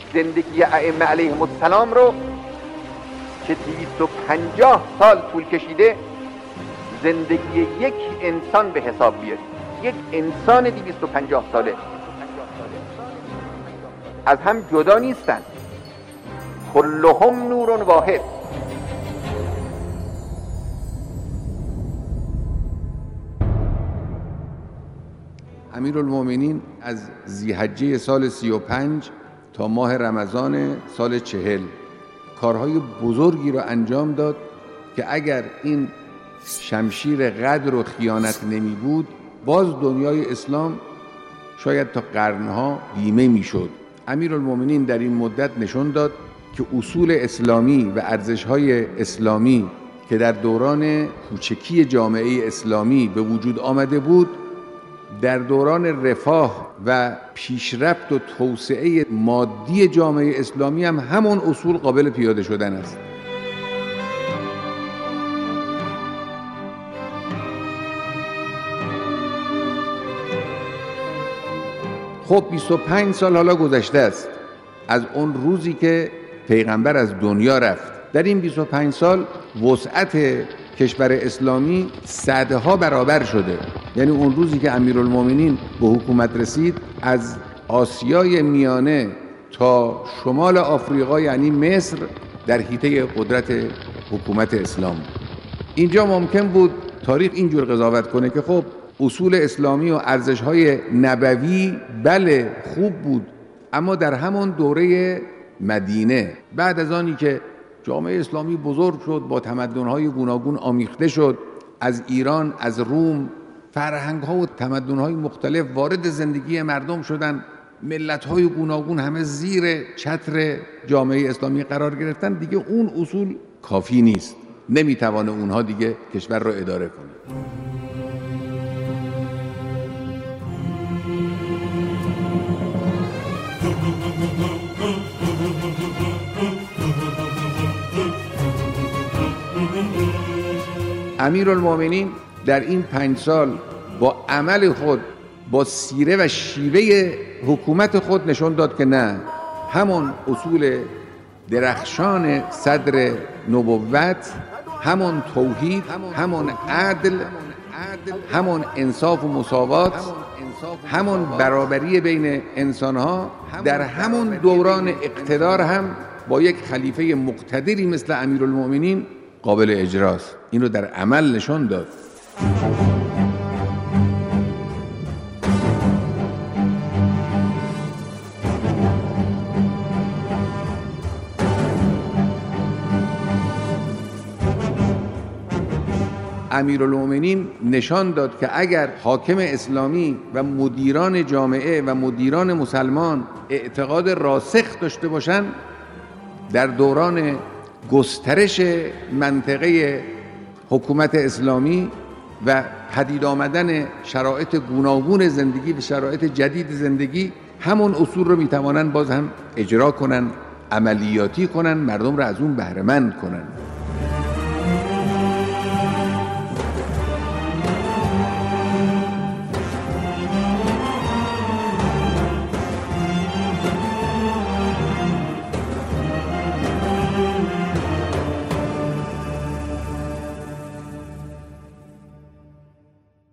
زندگی ائمه علیهم السلام رو که 250 سال طول کشیده زندگی یک انسان به حساب بیارید. یک انسان 250 ساله از هم جدا نیستن، کلهم نور واحد. امیرالمومنین از ذی‌حجه سال 35 تا ماه رمضان سال 40 کارهای بزرگی را انجام داد که اگر این شمشیر غدر و خیانت نمی بود باز دنیای اسلام شاید تا قرنها بیمه می شد. امیرالمومنین در این مدت نشون داد که اصول اسلامی و ارزش‌های اسلامی که در دوران کوچکی جامعه اسلامی به وجود آمده بود در دوران رفاه و پیشرفت و توسعه مادی جامعه اسلامی هم همون اصول قابل پیاده شدن است. خب 25 سال حالا گذشته است از اون روزی که پیغمبر از دنیا رفت. در این 25 سال وسعت کشور اسلامی صدها برابر شده. یعنی اون روزی که امیرالمومنین به حکومت رسید از آسیای میانه تا شمال آفریقا یعنی مصر در حیطه قدرت حکومت اسلام. اینجا ممکن بود تاریخ اینجور قضاوت کنه که خب اصول اسلامی و ارزش‌های نبوی بله خوب بود، اما در همون دوره مدینه بعد از آنی که جامعه اسلامی بزرگ شد، با تمدن‌های گوناگون آمیخته شد، از ایران، از روم فرهنگ‌ها و تمدن‌های مختلف وارد زندگی مردم شدند، ملت‌های گوناگون همه زیر چتر جامعه اسلامی قرار گرفتن، دیگه اون اصول کافی نیست، نمی‌توانه اونها دیگه کشور را اداره کنه. امیرالمومنین در این 5 سال با عمل خود، با سیره و شیوه حکومت خود نشون داد که نه، همون اصول درخشان صدر نبوت، همون توحید، همون عدل، همون انصاف و مساوات، همون برابری بین انسانها در همون دوران اقتدار هم با یک خلیفه مقتدری مثل امیرالمومنین قابل اجراست. این رو در عمل نشون داد. امیرالمومنین نشان داد که اگر حاکم اسلامی و مدیران جامعه و مدیران مسلمان اعتقاد راسخ داشته باشند، در دوران گسترش منطقه حکومت اسلامی و پدید آمدن شرایط گوناگون زندگی و شرایط جدید زندگی همون اصول رو میتوانند باز هم اجرا کنن، عملیاتی کنن، مردم رو از اون بهره مند کنن.